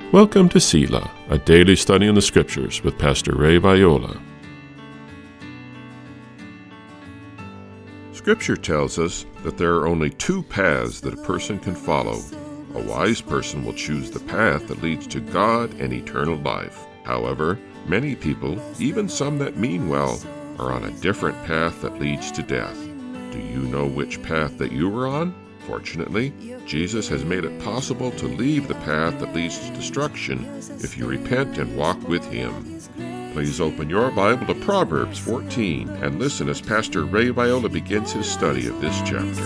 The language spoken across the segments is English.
Welcome to Selah, a daily study in the Scriptures with Pastor Ray Viola. Scripture tells us that there are only two paths that a person can follow. A wise person will choose the path that leads to God and eternal life. However, many people, even some that mean well, are on a different path that leads to death. Do you know which path that you are on? Fortunately, Jesus has made it possible to leave the path that leads to destruction if you repent and walk with Him. Please open your Bible to Proverbs 14 and listen as Pastor Ray Viola begins his study of this chapter.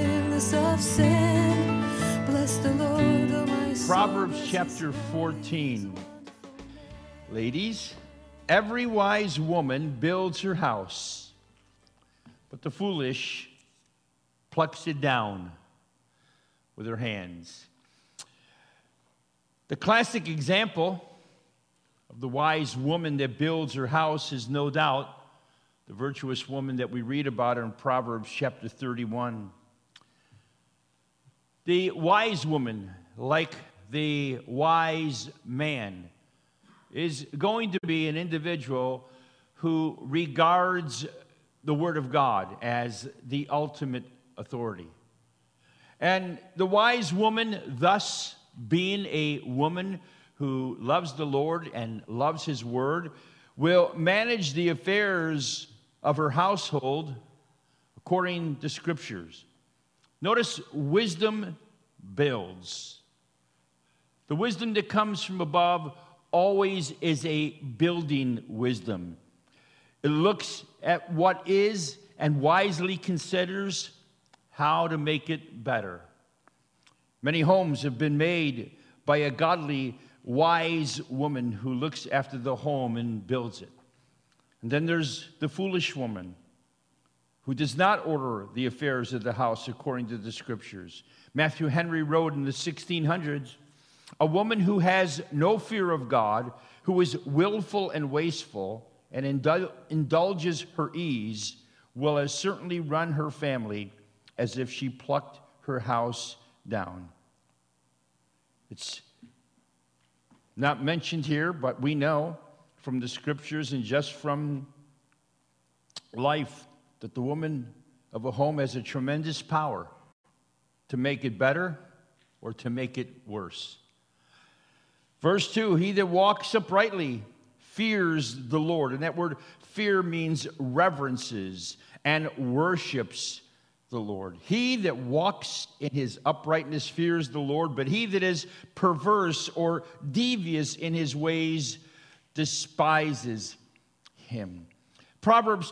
Proverbs chapter 14. Ladies, every wise woman builds her house, but the foolish plucks it down with her hands. The classic example of the wise woman that builds her house is no doubt the virtuous woman that we read about in Proverbs chapter 31. The wise woman, like the wise man, is going to be an individual who regards the Word of God as the ultimate authority. And the wise woman, thus being a woman who loves the Lord and loves His Word, will manage the affairs of her household according to Scriptures. Notice, wisdom builds. The wisdom that comes from above always is a building wisdom. It looks at what is and wisely considers how to make it better. Many homes have been made by a godly, wise woman who looks after the home and builds it. And then there's the foolish woman who does not order the affairs of the house according to the Scriptures. Matthew Henry wrote in the 1600s, "A woman who has no fear of God, who is willful and wasteful, and indulges her ease, will as certainly run her family as if she plucked her house down." It's not mentioned here, but we know from the Scriptures and just from life that the woman of a home has a tremendous power to make it better or to make it worse. Verse 2, "He that walks uprightly fears the Lord." And that word fear means reverences and worships the Lord. "He that walks in his uprightness fears the Lord, but he that is perverse or devious in his ways despises him." Proverbs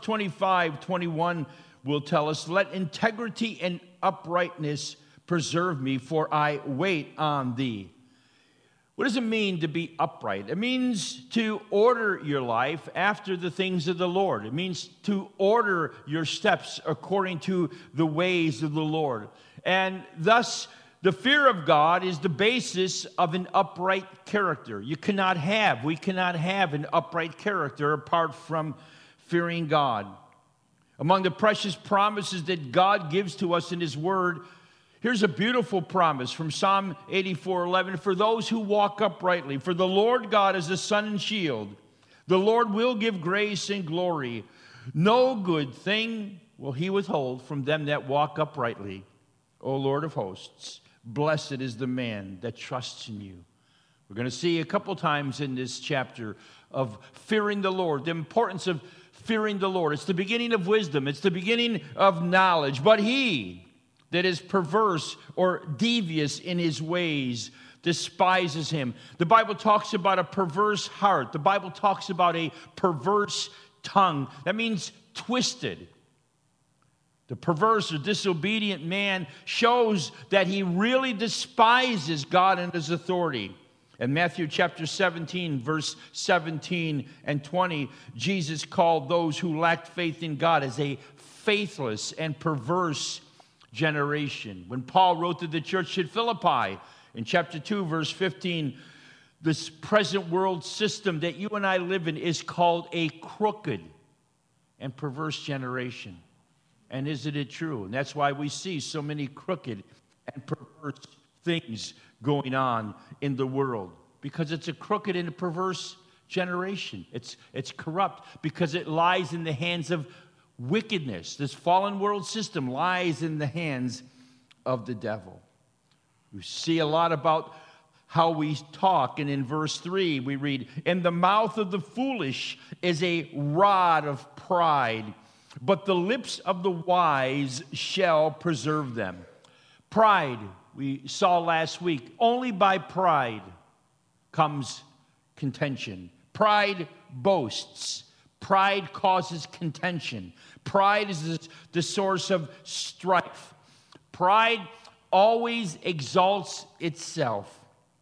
25:21 will tell us, "Let integrity and uprightness preserve me, for I wait on thee." What does it mean to be upright? It means to order your life after the things of the Lord. It means to order your steps according to the ways of the Lord. And thus, the fear of God is the basis of an upright character. We cannot have an upright character apart from fearing God. Among the precious promises that God gives to us in His Word, here's a beautiful promise from Psalm 84:11. "For those who walk uprightly, for the Lord God is a sun and shield. The Lord will give grace and glory. No good thing will He withhold from them that walk uprightly. O Lord of hosts, blessed is the man that trusts in you." We're going to see a couple times in this chapter of fearing the Lord, the importance of fearing the Lord. It's the beginning of wisdom. It's the beginning of knowledge. But he that is perverse or devious in his ways despises him. The Bible talks about a perverse heart. The Bible talks about a perverse tongue. That means twisted. The perverse or disobedient man shows that he really despises God and His authority. In Matthew chapter 17, verse 17 and 20, Jesus called those who lacked faith in God as a faithless and perverse generation. When Paul wrote to the church at Philippi in chapter 2, verse 15, this present world system that you and I live in is called a crooked and perverse generation. And isn't it true? And that's why we see so many crooked and perverse things going on in the world. because it's a crooked and a perverse generation. It's corrupt because it lies in the hands of wickedness. This fallen world system lies in the hands of the devil. We see a lot about how we talk, and in verse 3 we read, "In the mouth of the foolish is a rod of pride, but the lips of the wise shall preserve them." Pride, we saw last week, only by pride comes contention. Pride boasts. Pride causes contention. Pride is the source of strife. Pride always exalts itself.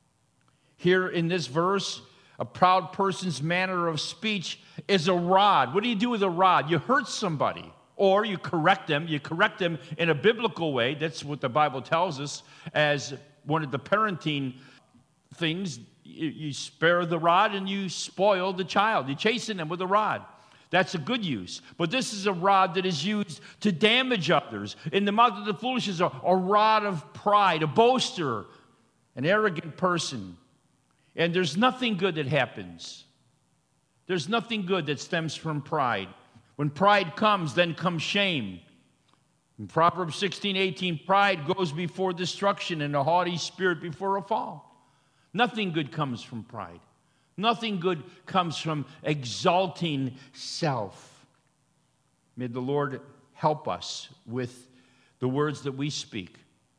Here in this verse, a proud person's manner of speech is a rod. What do you do with a rod? You hurt somebody, or you correct them. You correct them in a biblical way. That's what the Bible tells us as one of the parenting things. You spare the rod and you spoil the child. You chasten them with a rod. That's a good use. But this is a rod that is used to damage others. In the mouth of the foolish is a rod of pride, a boaster, an arrogant person. And there's nothing good that happens. There's nothing good that stems from pride. When pride comes, then comes shame. In Proverbs 16:18, pride goes before destruction and a haughty spirit before a fall. Nothing good comes from pride. Nothing good comes from exalting self. May the Lord help us with the words that we speak,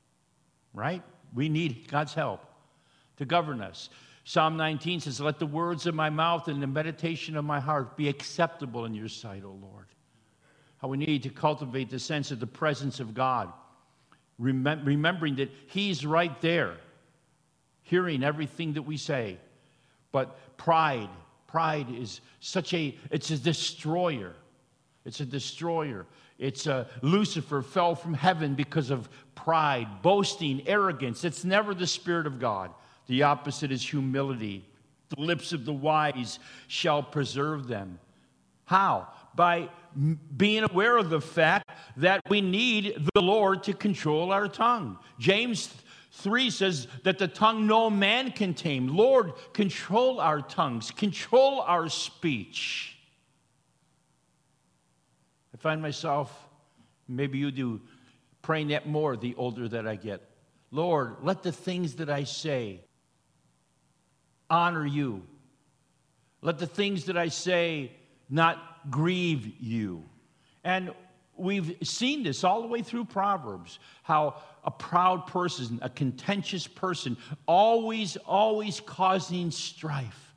right? We need God's help to govern us. Psalm 19 says, "Let the words of my mouth and the meditation of my heart be acceptable in your sight, O Lord." How we need to cultivate the sense of the presence of God, remembering that He's right there, hearing everything that we say. But pride is it's a destroyer. It's a destroyer. It's Lucifer fell from heaven because of pride, boasting, arrogance. It's never the Spirit of God. The opposite is humility. The lips of the wise shall preserve them. How? By being aware of the fact that we need the Lord to control our tongue. James 3 says that the tongue no man can tame. Lord, control our tongues, control our speech. I find myself, maybe you do, praying that more the older that I get. Lord, let the things that I say honor you. Let the things that I say not grieve you. And we've seen this all the way through Proverbs, how a proud person, a contentious person, always causing strife.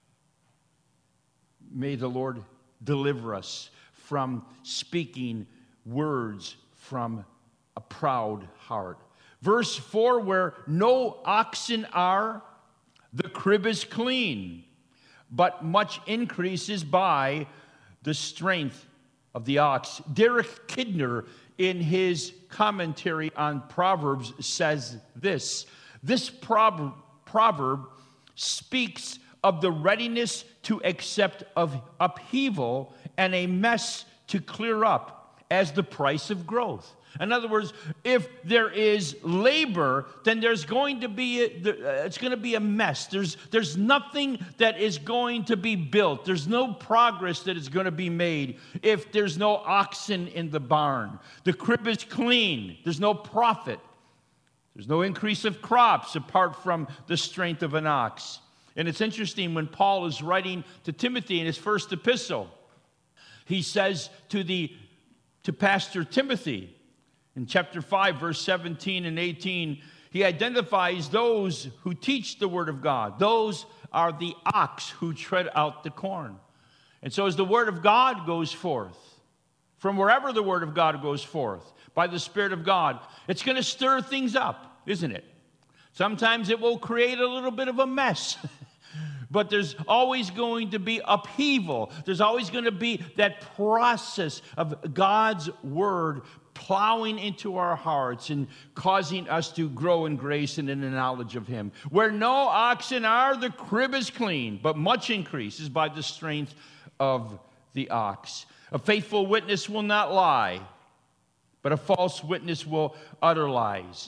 May the Lord deliver us from speaking words from a proud heart. Verse 4, where no oxen are, the crib is clean, but much increases by the strength of the ox. Derek Kidner, in his commentary on Proverbs, says this. This proverb speaks of the readiness to accept of upheaval and a mess to clear up as the price of growth. In other words, if there is labor, then there's going to be it's going to be a mess. There's nothing that is going to be built. There's no progress that is going to be made if there's no oxen in the barn. The crib is clean. There's no profit. There's no increase of crops apart from the strength of an ox. And it's interesting when Paul is writing to Timothy in his first epistle, he says to Pastor Timothy, in chapter 5, verse 17 and 18, he identifies those who teach the word of God. Those are the ox who tread out the corn. And so as the word of God goes forth, from wherever the word of God goes forth, by the Spirit of God, it's going to stir things up, isn't it? Sometimes it will create a little bit of a mess. But there's always going to be upheaval. There's always going to be that process of God's word plowing into our hearts and causing us to grow in grace and in the knowledge of Him. Where no oxen are, the crib is clean, but much increase is by the strength of the ox. A faithful witness will not lie, but a false witness will utter lies.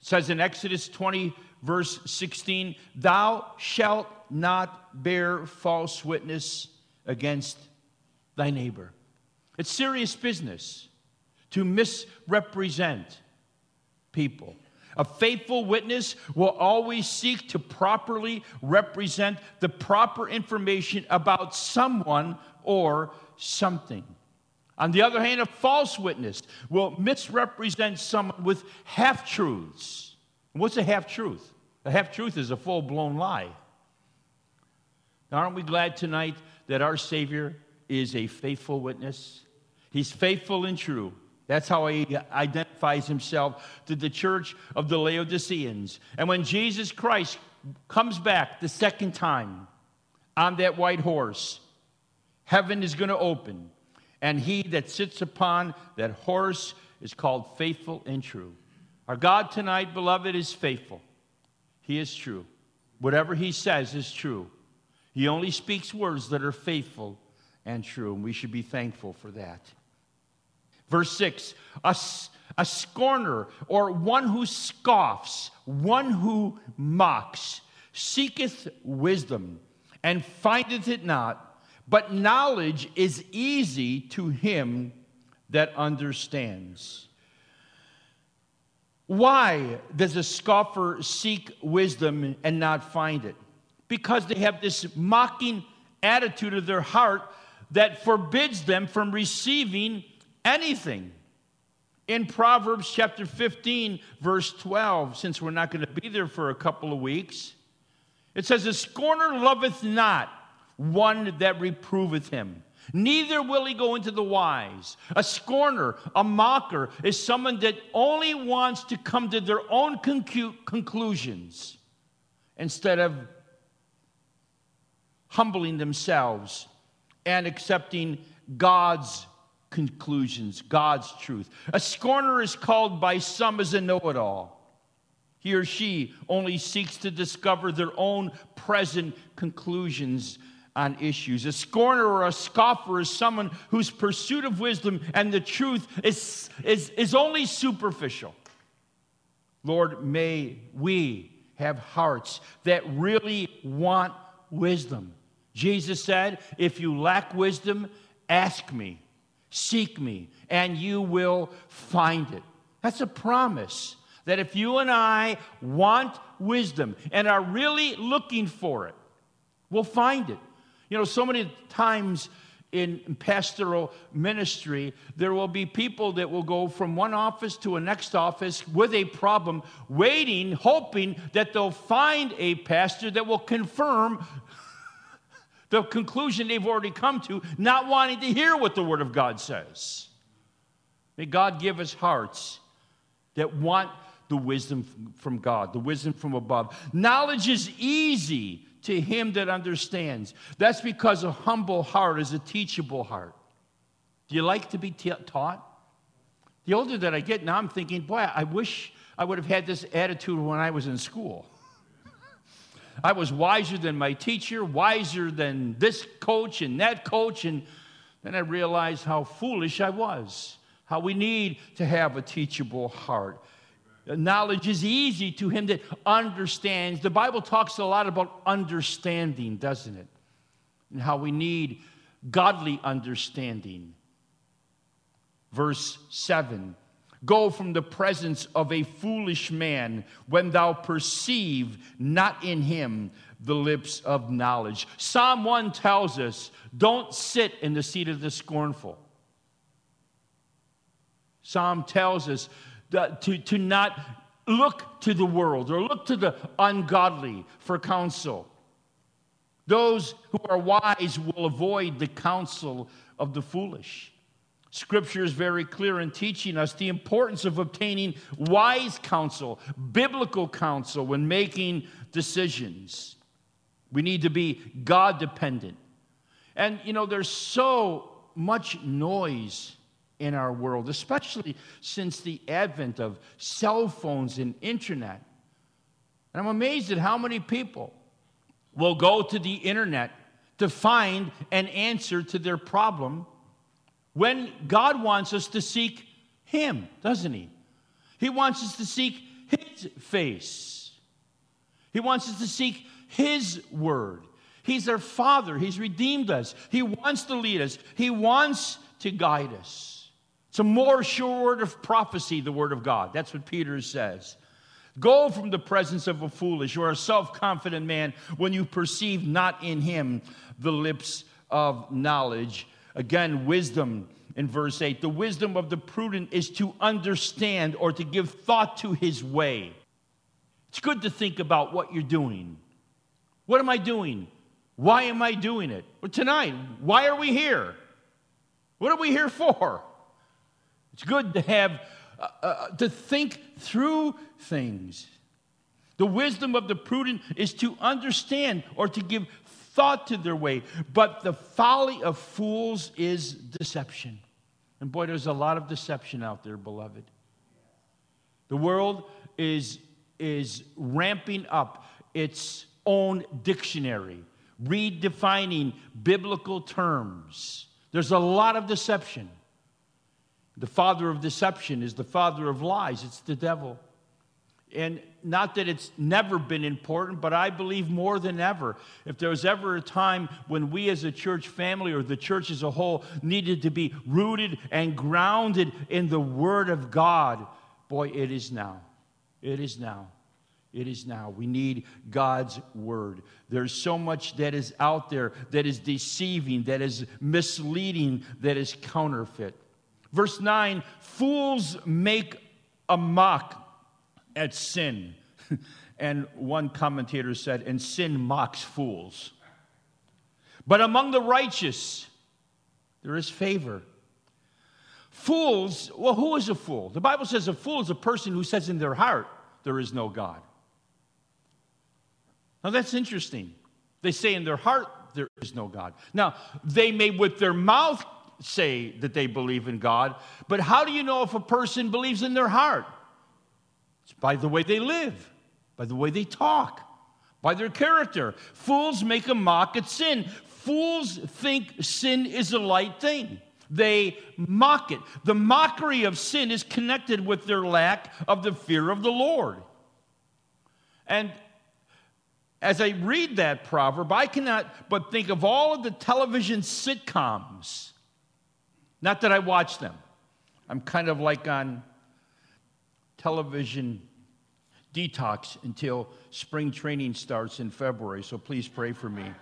It says in Exodus 20, verse 16, thou shalt not bear false witness against thy neighbor. It's serious business to misrepresent people. A faithful witness will always seek to properly represent the proper information about someone or something. On the other hand, a false witness will misrepresent someone with half-truths. What's a half-truth? A half-truth is a full-blown lie. Now, aren't we glad tonight that our Savior is a faithful witness? He's faithful and true. That's how he identifies himself to the church of the Laodiceans. And when Jesus Christ comes back the second time on that white horse, heaven is going to open. And he that sits upon that horse is called faithful and true. Our God tonight, beloved, is faithful. He is true. Whatever he says is true. He only speaks words that are faithful and true, and we should be thankful for that. Verse 6, a scorner, or one who scoffs, one who mocks, seeketh wisdom, and findeth it not, but knowledge is easy to him that understands. Why does a scoffer seek wisdom and not find it? Because they have this mocking attitude of their heart that forbids them from receiving anything. In Proverbs chapter 15, verse 12, since we're not going to be there for a couple of weeks, it says, a scorner loveth not one that reproveth him, neither will he go into the wise. A scorner, a mocker, is someone that only wants to come to their own conclusions instead of humbling themselves and accepting God's conclusions, God's truth. A scorner is called by some as a know-it-all. He or she only seeks to discover their own present conclusions on issues. A scorner or a scoffer is someone whose pursuit of wisdom and the truth is only superficial. Lord, may we have hearts that really want wisdom. Jesus said, if you lack wisdom, ask me, seek me, and you will find it. That's a promise that if you and I want wisdom and are really looking for it, we'll find it. You know, so many times in pastoral ministry, there will be people that will go from one office to a next office with a problem, waiting, hoping that they'll find a pastor that will confirm the conclusion they've already come to, not wanting to hear what the Word of God says. May God give us hearts that want the wisdom from God, the wisdom from above. Knowledge is easy to him that understands. That's because a humble heart is a teachable heart. Do you like to be taught? The older that I get, now I'm thinking, boy, I wish I would have had this attitude when I was in school. I was wiser than my teacher, wiser than this coach and that coach, and then I realized how foolish I was, how we need to have a teachable heart. Knowledge is easy to him that understands. The Bible talks a lot about understanding, doesn't it? And how we need godly understanding. Verse 7, go from the presence of a foolish man when thou perceive not in him the lips of knowledge. Psalm 1 tells us, don't sit in the seat of the scornful. Psalm tells us to not look to the world or look to the ungodly for counsel. Those who are wise will avoid the counsel of the foolish. Scripture is very clear in teaching us the importance of obtaining wise counsel, biblical counsel when making decisions. We need to be God-dependent. And, you know, there's so much noise in our world, especially since the advent of cell phones and internet. And I'm amazed at how many people will go to the internet to find an answer to their problem when God wants us to seek Him, doesn't He? He wants us to seek His face. He wants us to seek His word. He's our Father. He's redeemed us. He wants to lead us. He wants to guide us. It's a more sure word of prophecy, the word of God. That's what Peter says. Go from the presence of a foolish or a self-confident man when you perceive not in him the lips of knowledge. Again, wisdom in verse 8. The wisdom of the prudent is to understand or to give thought to his way. It's good to think about what you're doing. What am I doing? Why am I doing it? Well, tonight, why are we here? What are we here for? It's good to have to think through things. The wisdom of the prudent is to understand or to give thought to their way. But the folly of fools is deception. And boy, there's a lot of deception out there, beloved. The world is ramping up its own dictionary, redefining biblical terms. There's a lot of deception. The father of deception is the father of lies. It's the devil. And not that it's never been important, but I believe more than ever, if there was ever a time when we as a church family or the church as a whole needed to be rooted and grounded in the Word of God, boy, it is now. It is now. It is now. We need God's Word. There's so much that is out there that is deceiving, that is misleading, that is counterfeit. Verse 9, fools make a mock at sin. And one commentator said, and sin mocks fools. But among the righteous, there is favor. Fools, well, who is a fool? The Bible says a fool is a person who says in their heart, there is no God. Now that's interesting. They say in their heart, there is no God. Now, they may with their mouth say that they believe in God, but how do you know if a person believes in their heart? It's by the way they live, by the way they talk, by their character. Fools make a mock at sin. Fools think sin is a light thing. They mock it. The mockery of sin is connected with their lack of the fear of the Lord. And as I read that proverb, I cannot but think of all of the television sitcoms. Not that I watch them. I'm kind of like on television detox until spring training starts in February, so please pray for me.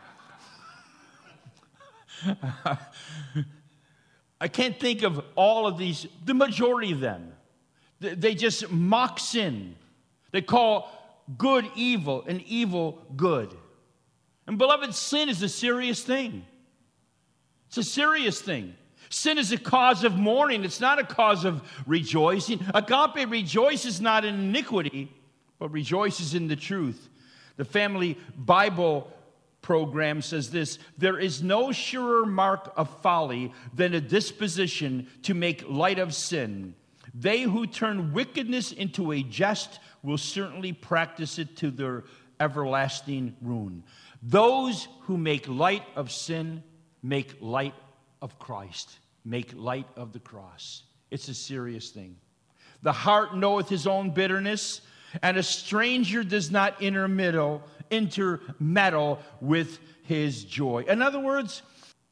I can't think of all of these, the majority of them. They just mock sin. They call good evil and evil good. And beloved, sin is a serious thing. It's a serious thing. Sin is a cause of mourning. It's not a cause of rejoicing. Agape rejoices not in iniquity, but rejoices in the truth. The Family Bible program says this: there is no surer mark of folly than a disposition to make light of sin. They who turn wickedness into a jest will certainly practice it to their everlasting ruin. Those who make light of sin make light of Christ, make light of the cross. It's a serious thing. The heart knoweth his own bitterness, and a stranger does not intermeddle with his joy. In other words,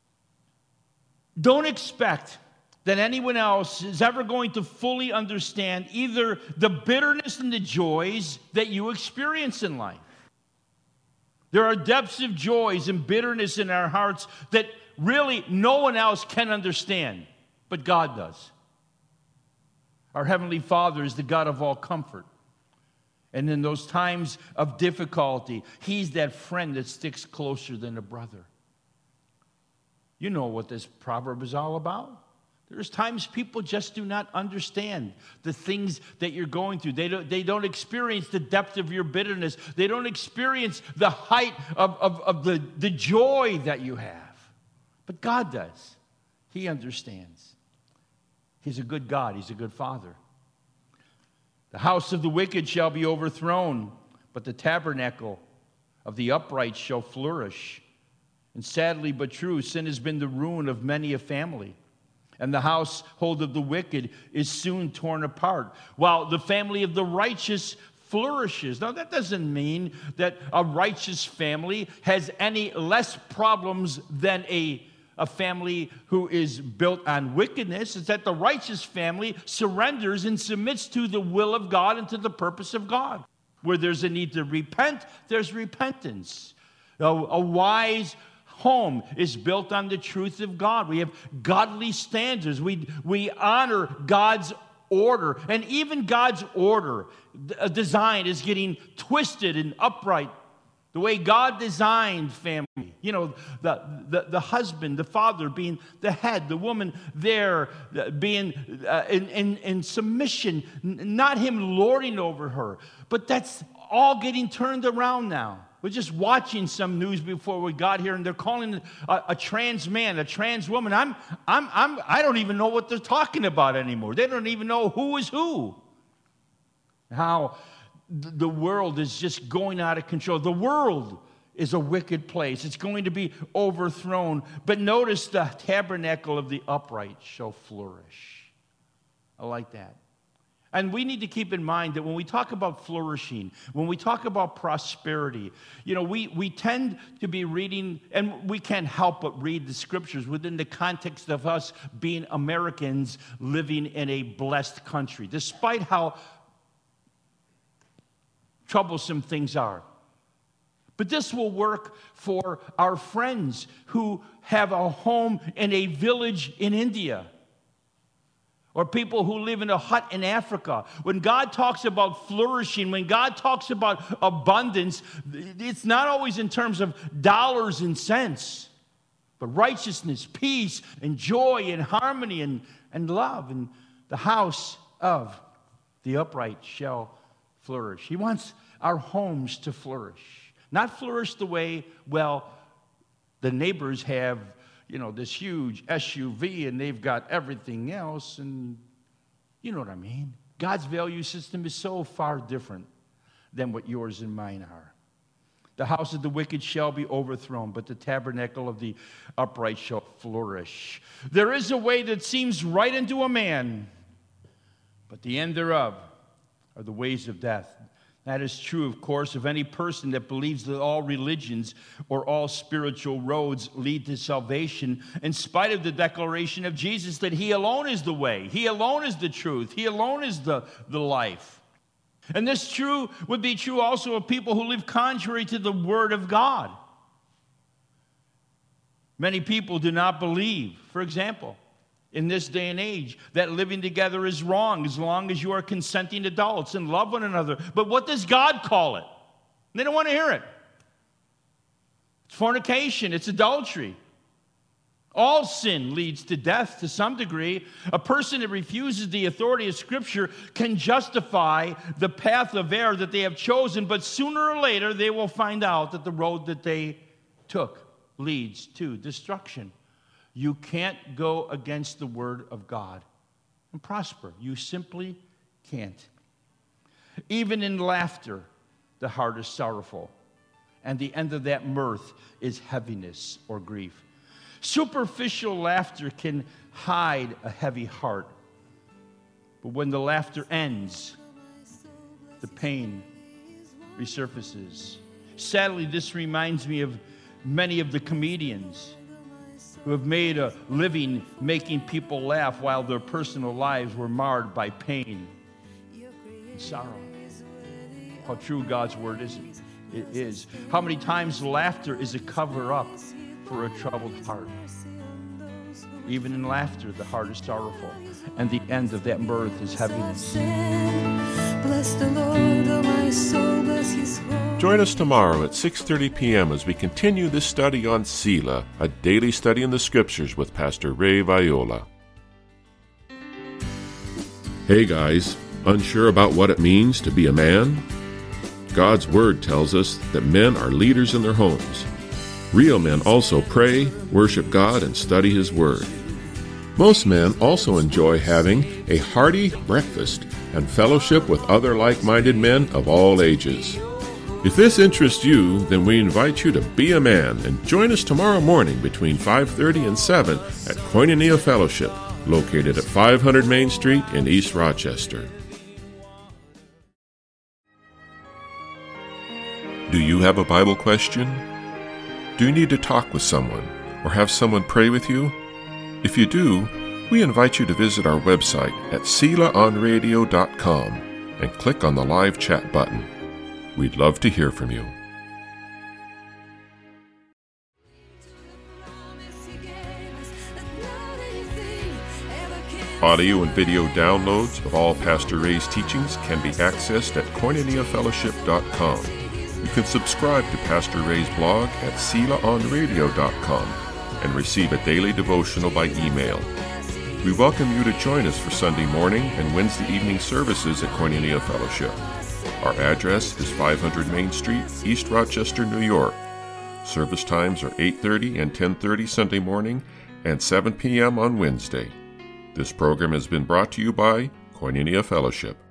don't expect that anyone else is ever going to fully understand either the bitterness and the joys that you experience in life. There are depths of joys and bitterness in our hearts that really no one else can understand, but God does. Our Heavenly Father is the God of all comfort. And in those times of difficulty, He's that friend that sticks closer than a brother. You know what this proverb is all about. There's times people just do not understand the things that you're going through. They don't experience the depth of your bitterness. They don't experience the height of the joy that you have. But God does. He understands. He's a good God. He's a good Father. The house of the wicked shall be overthrown, but the tabernacle of the upright shall flourish. And sadly but true, sin has been the ruin of many a family. and the household of the wicked is soon torn apart, while the family of the righteous flourishes. Now, that doesn't mean that a righteous family has any less problems than a family who is built on wickedness. It's that the righteous family surrenders and submits to the will of God and to the purpose of God. Where there's a need to repent, there's repentance. A wise home is built on the truth of God. We have godly standards. We honor God's order. And even God's order, design is getting twisted and upright. The way God designed family, the husband, the father being the head, the woman there being in submission, not him lording over her. But that's all getting turned around now. We're just watching some news before we got here, and they're calling a trans man, a trans woman. I don't even know what they're talking about anymore. They don't even know who is who. How the world is just going out of control. The world is a wicked place. It's going to be overthrown. But notice the tabernacle of the upright shall flourish. I like that. And we need to keep in mind that when we talk about flourishing, when we talk about prosperity, we tend to be reading, and we can't help but read the scriptures within the context of us being Americans living in a blessed country, despite how troublesome things are. But this will work for our friends who have a home in a village in India, or people who live in a hut in Africa. When God talks about flourishing, when God talks about abundance, it's not always in terms of dollars and cents, but righteousness, peace, and joy, and harmony, and love. And the house of the upright shall flourish. He wants our homes to flourish. Not flourish the way, the neighbors have, this huge SUV and they've got everything else, and you know what I mean. God's value system is so far different than what yours and mine are. The house of the wicked shall be overthrown, but the tabernacle of the upright shall flourish. There is a way that seems right unto a man, but the end thereof are the ways of death. That is true, of course, of any person that believes that all religions or all spiritual roads lead to salvation, in spite of the declaration of Jesus that He alone is the way, He alone is the truth, He alone is the life. And this would be true also of people who live contrary to the Word of God. Many people do not believe, for example, in this day and age, that living together is wrong as long as you are consenting adults and love one another. But what does God call it? They don't want to hear it. It's fornication. It's adultery. All sin leads to death to some degree. A person that refuses the authority of Scripture can justify the path of error that they have chosen, but sooner or later they will find out that the road that they took leads to destruction. You can't go against the Word of God and prosper. You simply can't. Even in laughter, the heart is sorrowful, and the end of that mirth is heaviness or grief. Superficial laughter can hide a heavy heart, but when the laughter ends, the pain resurfaces. Sadly, this reminds me of many of the comedians who have made a living making people laugh while their personal lives were marred by pain and sorrow. How true God's word is. It is. How many times laughter is a cover-up for a troubled heart. Even in laughter, the heart is sorrowful, and the end of that mirth is heaviness. Bless the Lord, oh my soul, bless His holy. Join us tomorrow at 6:30 p.m. as we continue this study on Selah, a daily study in the Scriptures with Pastor Ray Viola. Hey guys, unsure about what it means to be a man? God's Word tells us that men are leaders in their homes. Real men also pray, worship God, and study His Word. Most men also enjoy having a hearty breakfast and fellowship with other like-minded men of all ages. If this interests you, then we invite you to be a man and join us tomorrow morning between 5:30 and 7 at Koinonia Fellowship, located at 500 Main Street in East Rochester. Do you have a Bible question? Do you need to talk with someone or have someone pray with you? If you do, we invite you to visit our website at SelaOnRadio.com and click on the live chat button. We'd love to hear from you. Audio and video downloads of all Pastor Ray's teachings can be accessed at KoinoniaFellowship.com. You can subscribe to Pastor Ray's blog at SelaOnRadio.com and receive a daily devotional by email. We welcome you to join us for Sunday morning and Wednesday evening services at Koinonia Fellowship. Our address is 500 Main Street, East Rochester, New York. Service times are 8:30 and 10:30 Sunday morning and 7 p.m. on Wednesday. This program has been brought to you by Koinonia Fellowship.